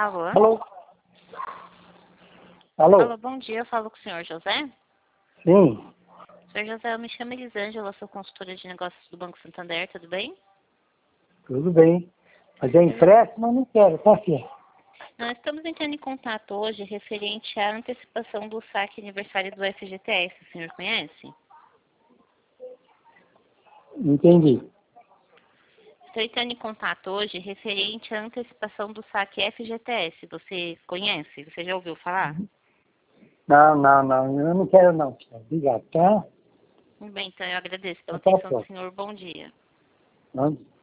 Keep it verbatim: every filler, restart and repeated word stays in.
Alô? Alô? Alô? Alô, bom dia. Eu falo com o senhor José. Sim, Senhor José, eu me chamo Elisângela, sou consultora de negócios do Banco Santander, tudo bem? tudo bem. Mas é empréstimo, mas não quero, tá aqui. Nós estamos entrando em contato hoje referente à antecipação do saque aniversário do F G T S, o senhor conhece? Entendi. Estou entrando em contato hoje referente à antecipação do saque F G T S, você conhece? Você já ouviu falar? Não, não, não, eu não quero não, senhor. Obrigado, tá? Muito bem, então eu agradeço pela Até a atenção do próxima. senhor. Bom dia. Não?